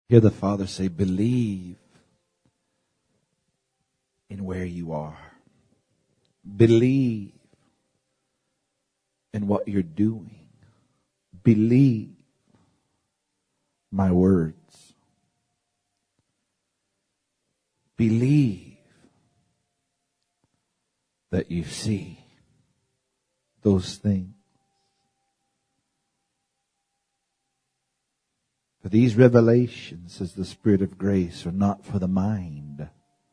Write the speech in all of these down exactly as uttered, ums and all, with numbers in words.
Hear the Father say, believe in where you are. Believe in what you're doing. Believe my words. Believe that you see those things. For these revelations, says the Spirit of grace, are not for the mind.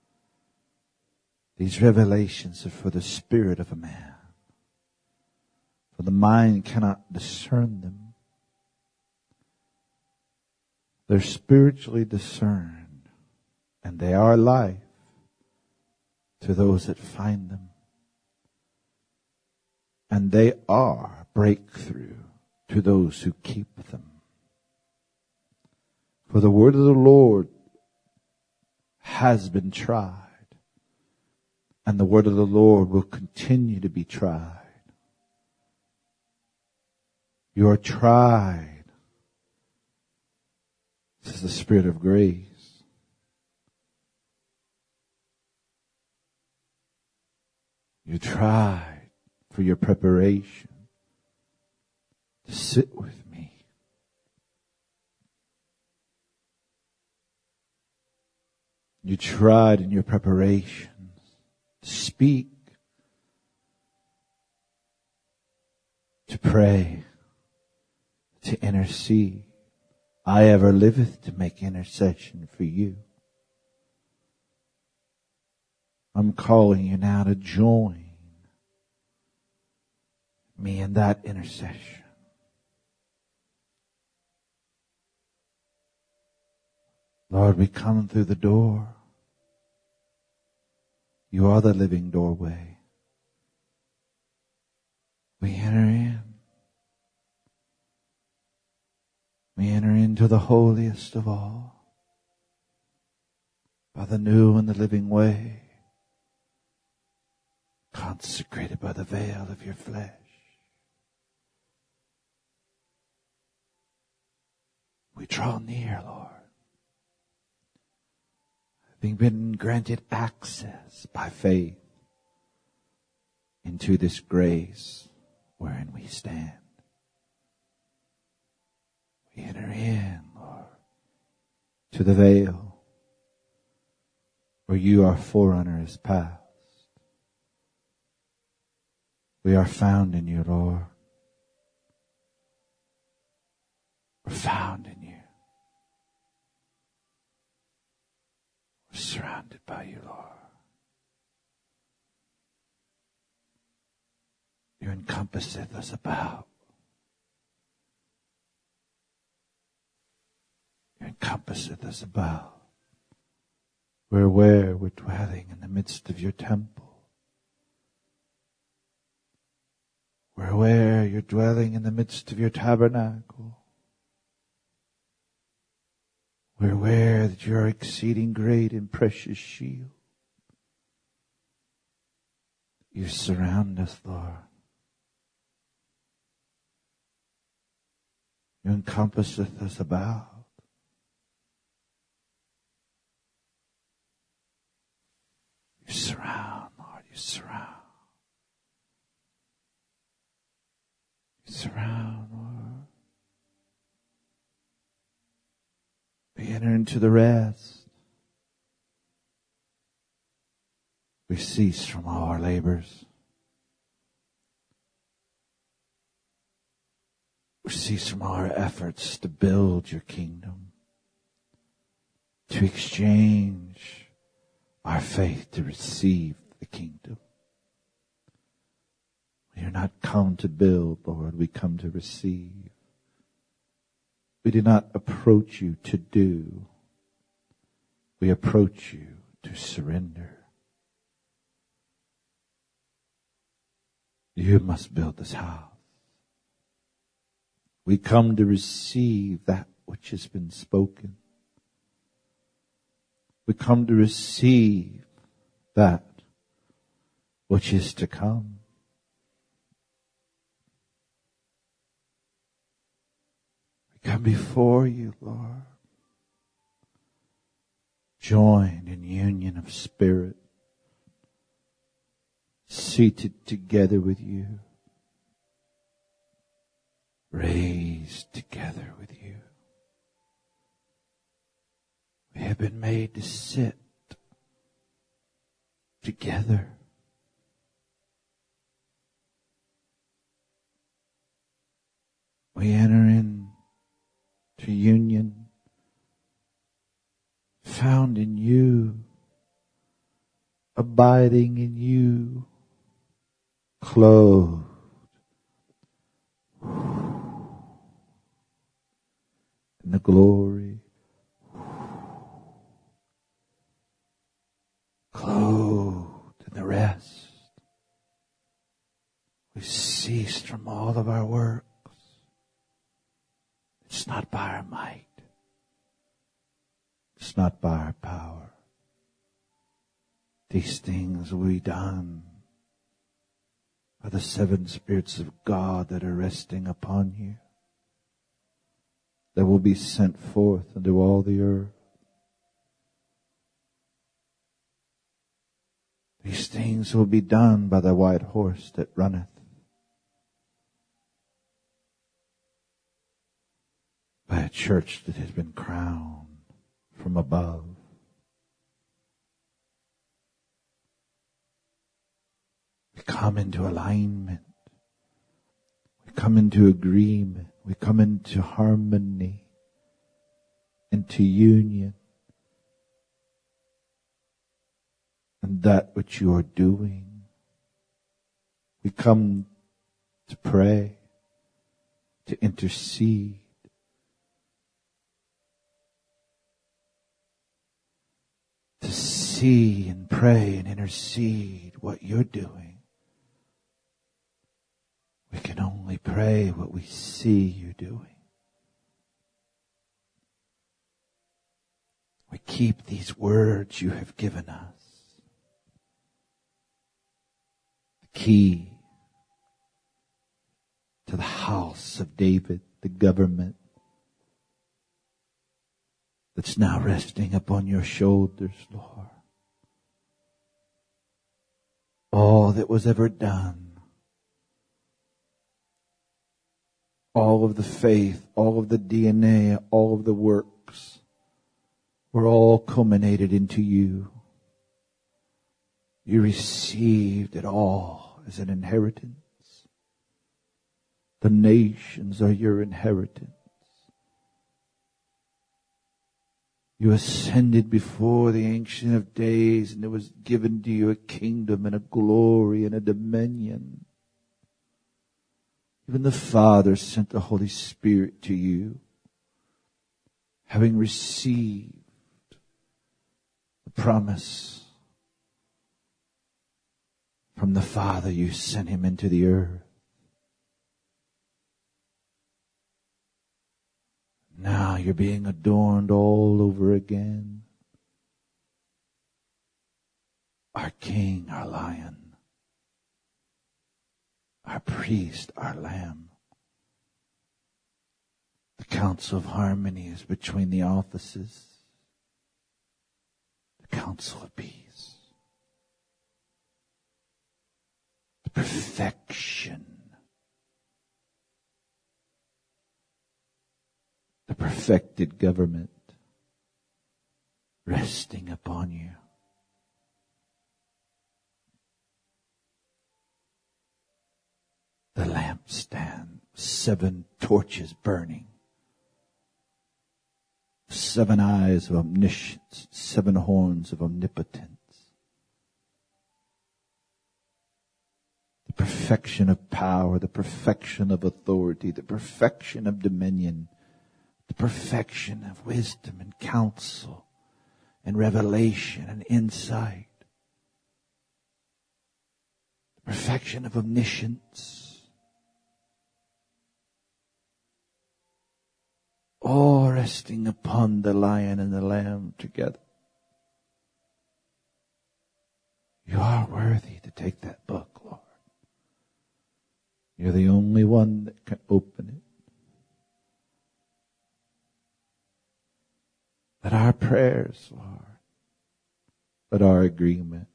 These revelations are for the spirit of a man. For the mind cannot discern them. They're spiritually discerned, and they are life to those that find them. And they are breakthrough to those who keep them. For the word of the Lord has been tried, and the word of the Lord will continue to be tried. You are tried, says the Spirit of grace. You tried for your preparation to sit with me. You tried in your preparations to speak, to pray, to intercede. I ever liveth to make intercession for you. I'm calling you now to join me in that intercession. Lord, we come through the door. You are the living doorway. We enter in. We enter into the holiest of all by the new and the living way, consecrated by the veil of your flesh. We draw near, Lord, having been granted access by faith into this grace wherein we stand. We enter in, Lord, to the veil where you, our forerunner, is passed. We are found in you, Lord. We're found in you. We're surrounded by you, Lord. You encompasseth us about. You encompasseth us about. We're aware we're dwelling in the midst of your temple. We're aware you're dwelling in the midst of your tabernacle. We're aware that you're exceeding great and precious shield. You surround us, Lord. You encompasseth us about. You surround, Lord, you surround. You surround, Lord. We enter into the rest. We cease from all our labors. We cease from all our efforts to build your kingdom, to exchange our faith to receive the kingdom. We are not come to build, Lord. We come to receive. We do not approach you to do. We approach you to surrender. You must build this house. We come to receive that which has been spoken. We come to receive that which is to come. We come before you, Lord. joined in union of spirit, seated together with you, raised together with you. We have been made to sit together. We enter into union found in you, abiding in you, clothed in the glory, clothed in the rest. We ceased from all of our works. It's not by our might. It's not by our power. These things will be done by the seven spirits of God that are resting upon you, that will be sent forth into all the earth. These things will be done by the white horse that runneth, by a church that has been crowned from above. We come into alignment. We come into agreement. We come into harmony, into union. And that which you are doing. We come to pray, to intercede, to see and pray and intercede what you're doing. We can only pray what we see you doing. We keep these words you have given us. The key to the house of David, the government that's now resting upon your shoulders, Lord. All that was ever done, all of the faith, all of the D N A, all of the works were all culminated into you. You received it all as an inheritance. The nations are your inheritance. You ascended before the Ancient of Days, and there was given to you a kingdom and a glory and a dominion. Even the Father sent the Holy Spirit to you, having received the promise from the Father. You sent him into the earth. Now you're being adorned all over again. Our King, our Lion, our Priest, our Lamb. The council of harmony is between the offices. The council of peace. The perfection. The perfected government resting upon you. The lampstand, seven torches burning. Seven eyes of omniscience, seven horns of omnipotence. The perfection of power, the perfection of authority, the perfection of dominion. The perfection of wisdom and counsel and revelation and insight. The perfection of omniscience. All resting upon the Lion and the Lamb together. You are worthy to take that book, Lord. You're the only one that can open it. That our prayers, Lord, Let our agreement,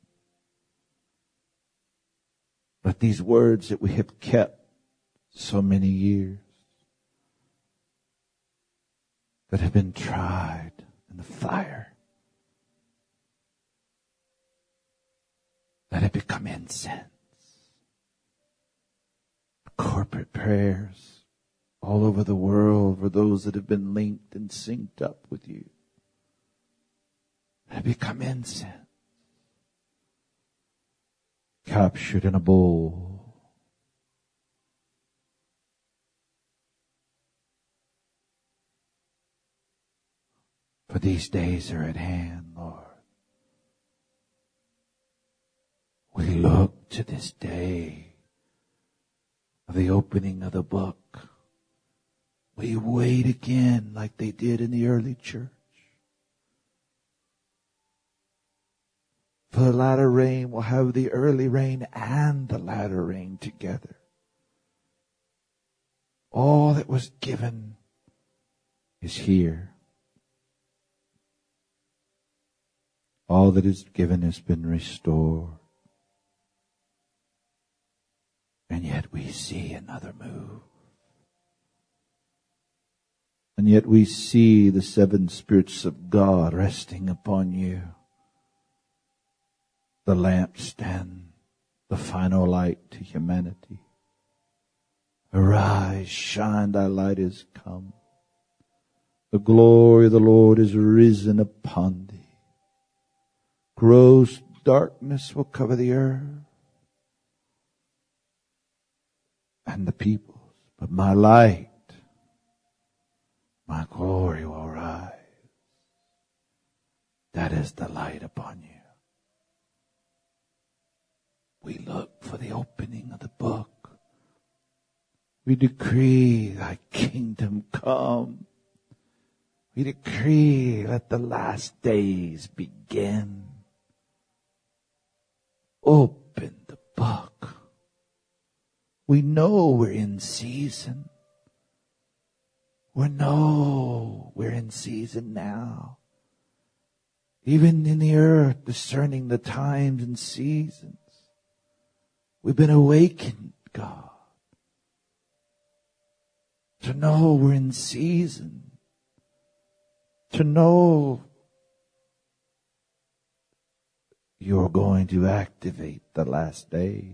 let these words that we have kept so many years, that have been tried in the fire, let it become incense. Corporate prayers all over the world for those that have been linked and synced up with you. Let it become incense. Captured in a bowl. For these days are at hand, Lord. We look to this day of the opening of the book. We wait again like they did in the early church. For the latter rain will have the early rain and the latter rain together. All that was given is here. All that is given has been restored. And yet we see another move. And yet we see the seven spirits of God resting upon you. The lampstand, the final light to humanity. Arise, shine, thy light is come. The glory of the Lord is risen upon thee. Gross darkness will cover the earth and the peoples, but my light, my glory will rise. That is the light upon you. We look for the opening of the book. We decree thy kingdom come. We decree let the last days begin. Open the book. We know we're in season. We know we're in season now. Even in the earth, discerning the times and seasons. We've been awakened, God, to know we're in season. To know you're going to activate the last days.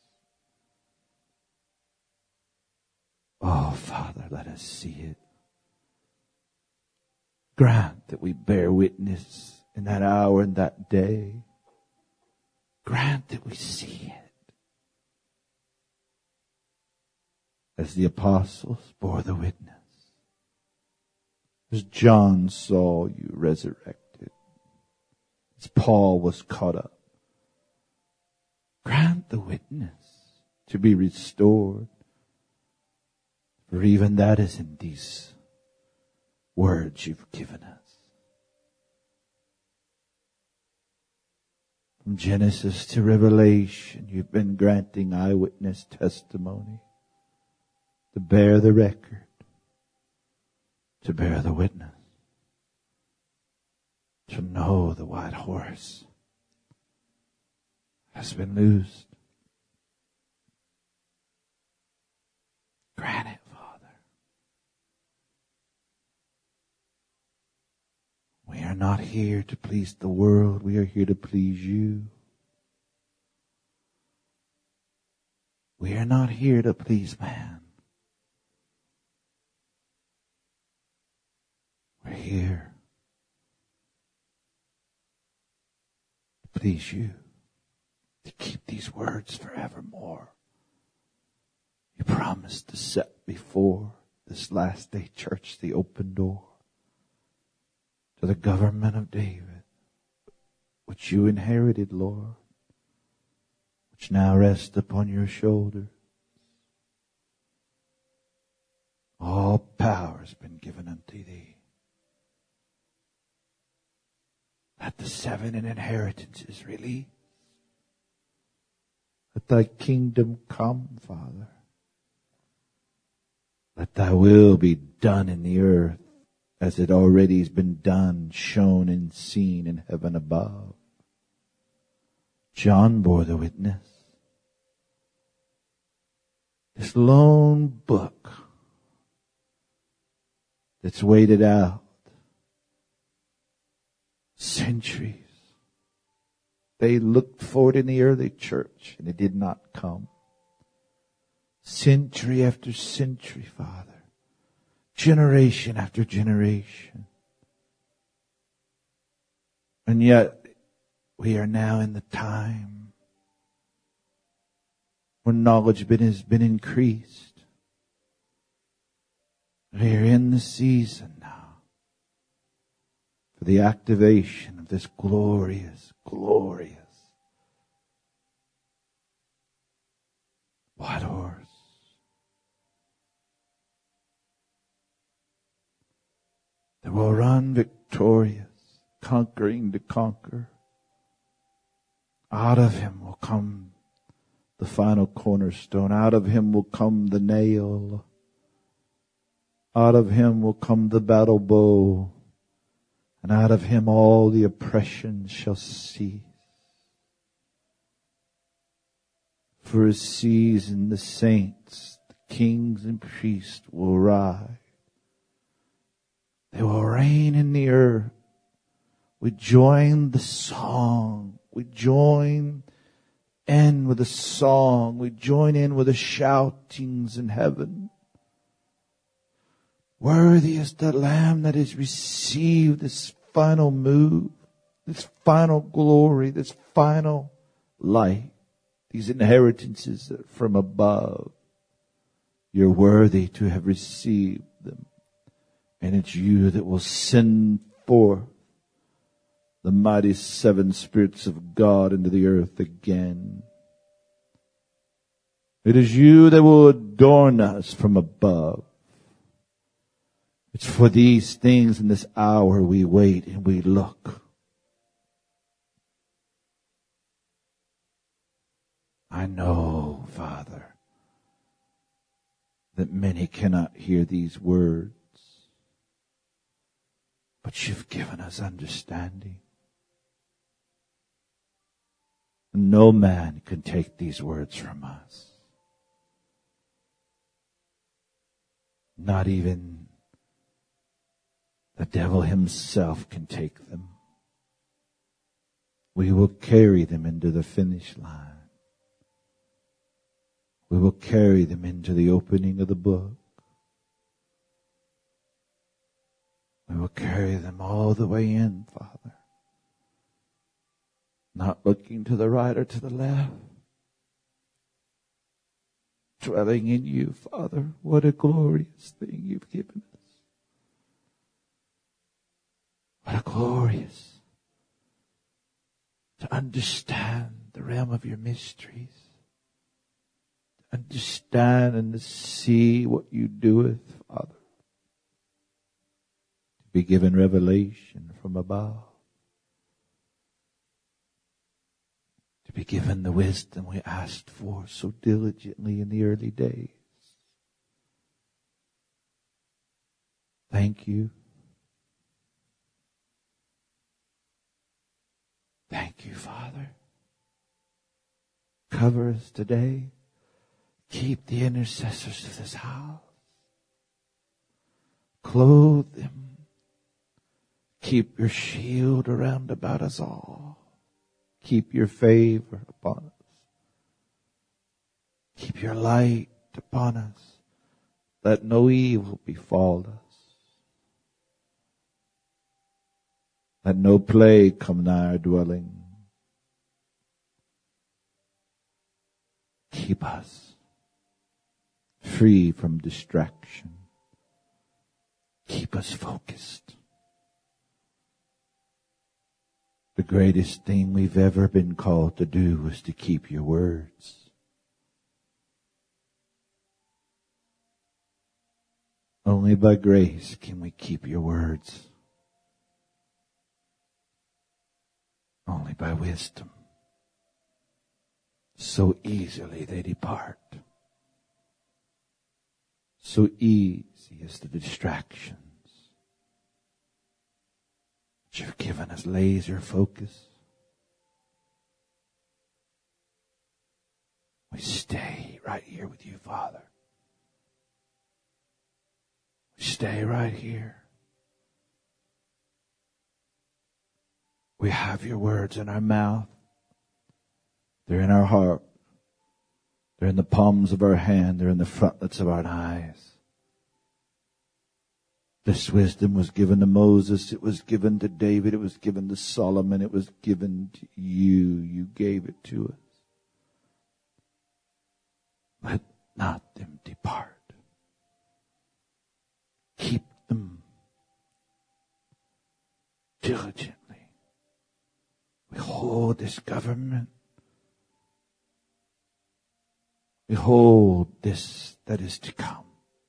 Oh, Father, let us see it. Grant that we bear witness in that hour and that day. Grant that we see it. As the apostles bore the witness. As John saw you resurrected. As Paul was caught up. Grant the witness to be restored. For even that is in these words you've given us. From Genesis to Revelation, you've been granting eyewitness testimony to bear the record, to bear the witness, to know the white horse has been loosed. Grant it, Father. We are not here to please the world. We are here to please you. We are not here to please man. We're here to please you, to keep these words forevermore. You promised to set before this last day church the open door to the government of David, which you inherited, Lord, which now rests upon your shoulders. All power has been given unto thee. Let the seven inheritances release. Let thy kingdom come, Father. Let thy will be done in the earth as it already has been done, shown and seen in heaven above. John bore the witness. This lone book that's waited out centuries. They looked for it in the early church and it did not come. Century after century, Father. Generation after generation. And yet we are now in the time when knowledge has been increased. We are in the season now for the activation of this glorious, glorious white horse. That will run victorious, conquering to conquer. Out of him will come the final cornerstone. Out of him will come the nail. Out of him will come the battle bow. And out of him all the oppression shall cease. For a season the saints, the kings and priests will rise. They will reign in the earth. We join the song. We join in with a song. We join in with the shoutings in heaven. Worthy is the Lamb that has received this final move, this final glory, this final light, these inheritances from above. You're worthy to have received them. And it's you that will send forth the mighty seven spirits of God into the earth again. It is you that will adorn us from above. It's for these things in this hour we wait and we look. I know, Father, that many cannot hear these words, but you've given us understanding. No man can take these words from us. Not even the devil himself can take them. We will carry them into the finish line. We will carry them into the opening of the book. We will carry them all the way in, Father. Not looking to the right or to the left. Dwelling in you, Father. What a glorious thing you've given us. What a glorious to understand the realm of your mysteries. To understand and to see what you doeth, Father. To be given revelation from above. To be given the wisdom we asked for so diligently in the early days. Thank you. Thank you, Father. Cover us today. Keep the intercessors of this house. Clothe them. Keep your shield around about us all. Keep your favor upon us. Keep your light upon us. Let no evil befall us. Let no plague come nigh our dwelling. Keep us free from distraction. Keep us focused. The greatest thing we've ever been called to do is to keep your words. Only by grace can we keep your words. Only by wisdom. So easily they depart. So easy is the distractions. But you've given us laser focus. here with you, Father. We stay right here. We have your words in our mouth. They're in our heart. They're in the palms of our hand. They're in the frontlets of our eyes. This wisdom was given to Moses. It was given to David. It was given to Solomon. It was given to you. You gave it to us. Let not them depart. Keep them diligently. Behold this government. Behold this that is to come.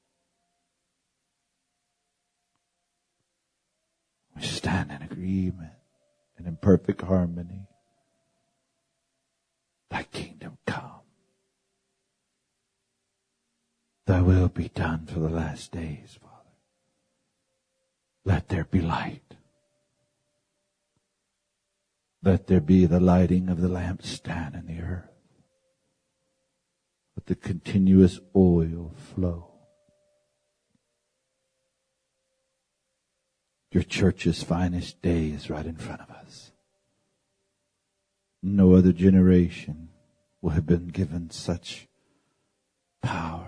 We stand in agreement and in perfect harmony. Thy kingdom come. Thy will be done for the last days, Father. Let there be light. Let there be the lighting of the lampstand in the earth. Let the continuous oil flow. Your church's finest day is right in front of us. No other generation will have been given such power.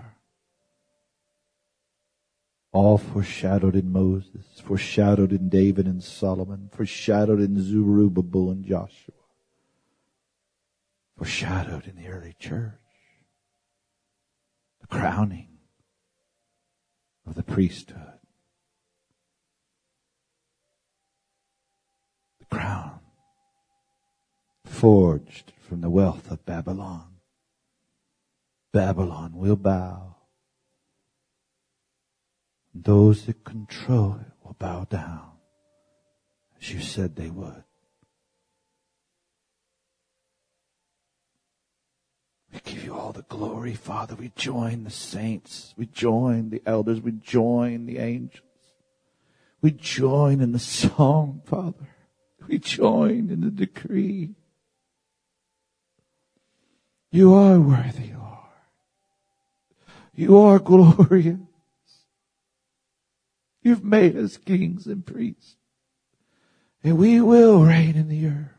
All foreshadowed in Moses, foreshadowed in David and Solomon, foreshadowed in Zerubbabel and Joshua, foreshadowed in the early church. The crowning of the priesthood. The crown forged from the wealth of Babylon. Babylon will bow. Those that control it will bow down, as you said they would. We give you all the glory, Father. We join the saints. We join the elders. We join the angels. We join in the song, Father. We join in the decree. You are worthy, Lord. You are glorious. You've made us kings and priests. And we will reign in the earth.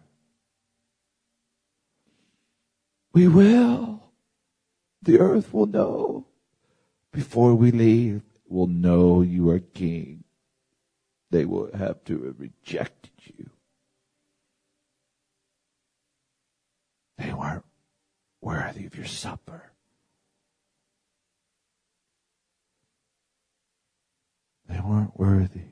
We will. The earth will know. Before we leave, will know you are king. They will have to have rejected you. They weren't worthy of your supper. They weren't worthy.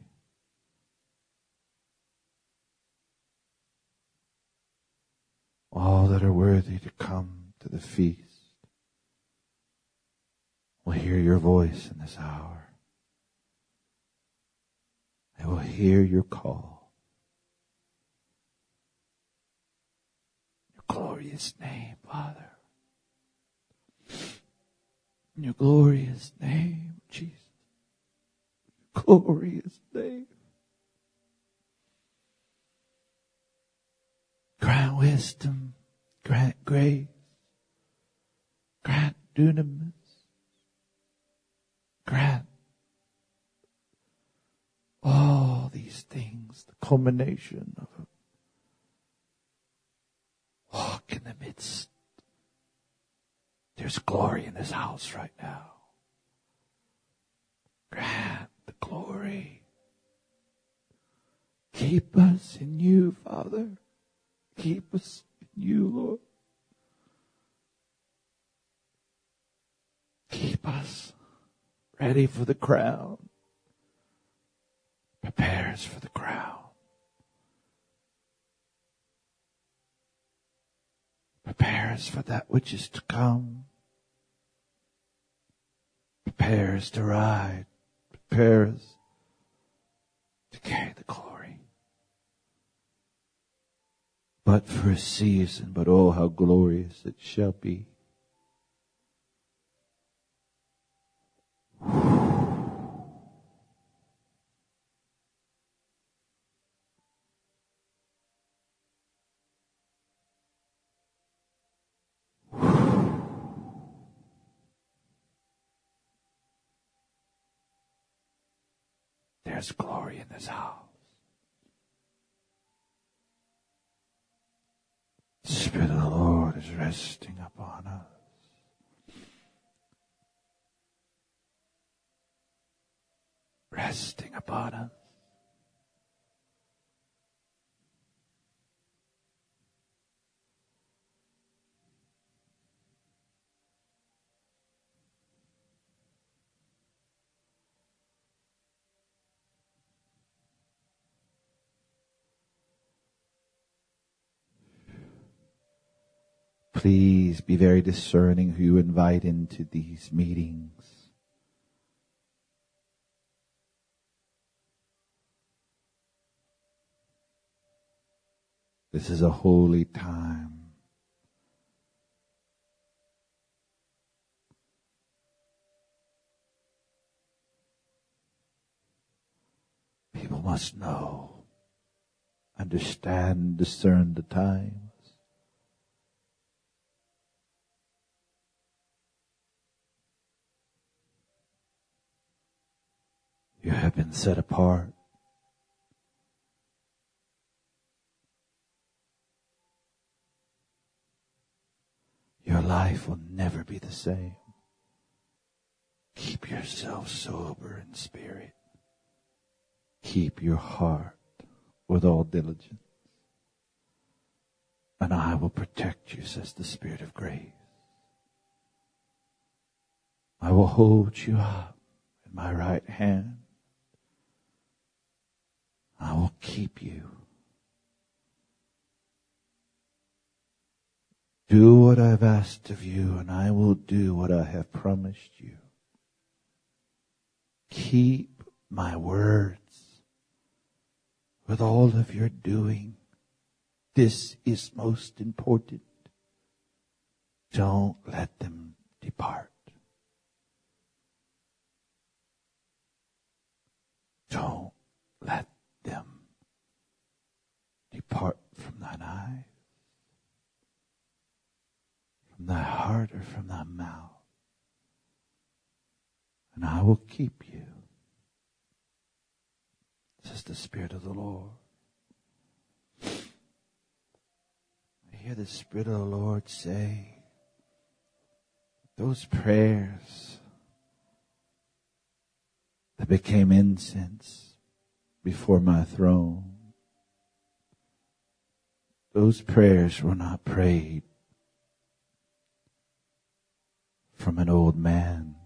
All that are worthy to come to the feast will hear your voice in this hour. They will hear your call. Your glorious name, Father. In your glorious name, Jesus. Glorious name. Grant wisdom, grant grace, grant dunamis, grant all these things, the culmination of a walk in the midst. There's glory in this house right now. Grant the glory. Keep us in you, Father. Keep us in you, Lord. Keep us ready for the crown. Prepare us for the crown. Prepare us for that which is to come. Prepare us to ride. Prepare us to carry the glory. But for a season, but oh, how glorious it shall be. There's glory in this house. The Spirit of the Lord is resting upon us. Resting upon us. Please be very discerning who you invite into these meetings. This is a holy time. People must know, understand, discern the times. You have been set apart. Your life will never be the same. Keep yourself sober in spirit. Keep your heart with all diligence. And I will protect you, says the Spirit of grace. I will hold you up in my right hand. I will keep you. Do what I've asked of you, and I will do what I have promised you. Keep my words with all of your doing. This is most important. Don't let them depart. Don't let them depart from thine eyes, from thy heart, or from thy mouth. And I will keep you, says the Spirit of the Lord. I hear the Spirit of the Lord say, those prayers that became incense before my throne, those prayers were not prayed from an old man.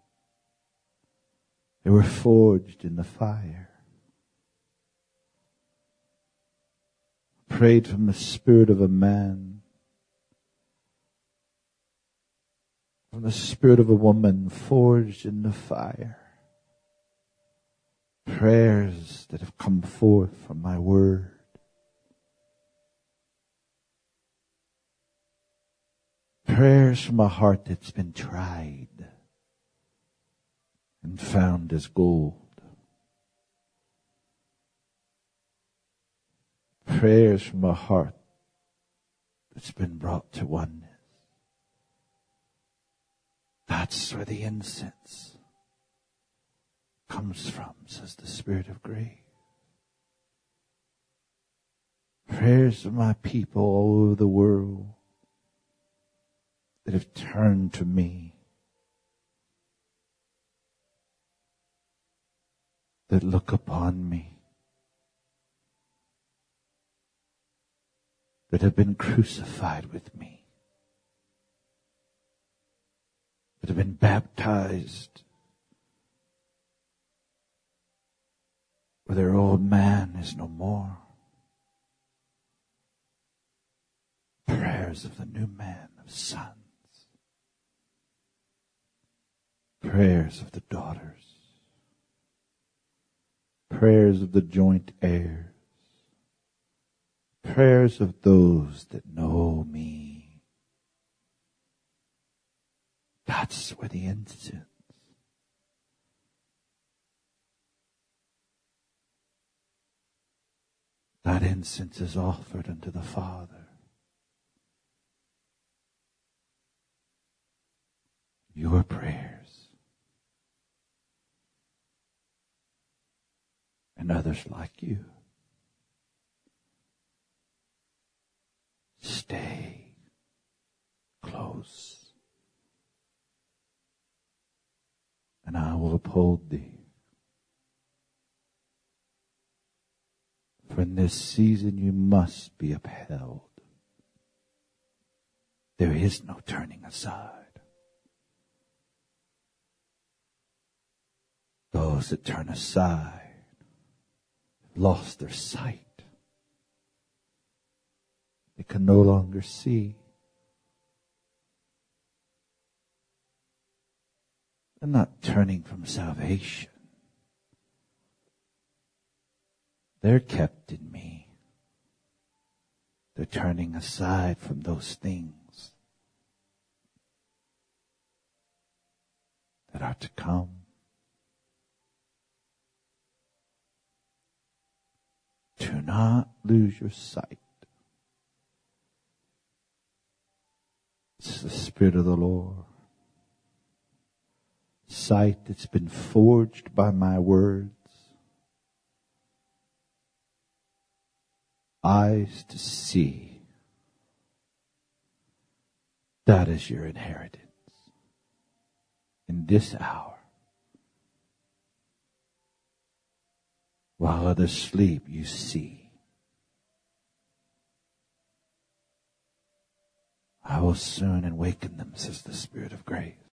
They were forged in the fire. Prayed from the spirit of a man, from the spirit of a woman, forged in the fire. Prayers that have come forth from my word. Prayers from a heart that's been tried and found as gold. Prayers from a heart that's been brought to oneness. That's where the incense comes from, says the Spirit of grace. Prayers of my people all over the world that have turned to me, that look upon me, that have been crucified with me, that have been baptized, where their old man is no more. Prayers of the new man, of sons. Prayers of the daughters. Prayers of the joint heirs. Prayers of those that know me. That's where the incense. That incense is offered unto the Father. Your prayers. and others like you. Stay close, and I will uphold thee. For in this season you must be upheld. There is no turning aside. Those that turn aside have lost their sight. They can no longer see. They're not turning from salvation. They're kept in me. They're turning aside from those things that are to come. Do not lose your sight. It's the Spirit of the Lord. Sight that's been forged by my words. Eyes to see. That is your inheritance. In this hour, while others sleep, you see. I will soon awaken them, says the Spirit of grace.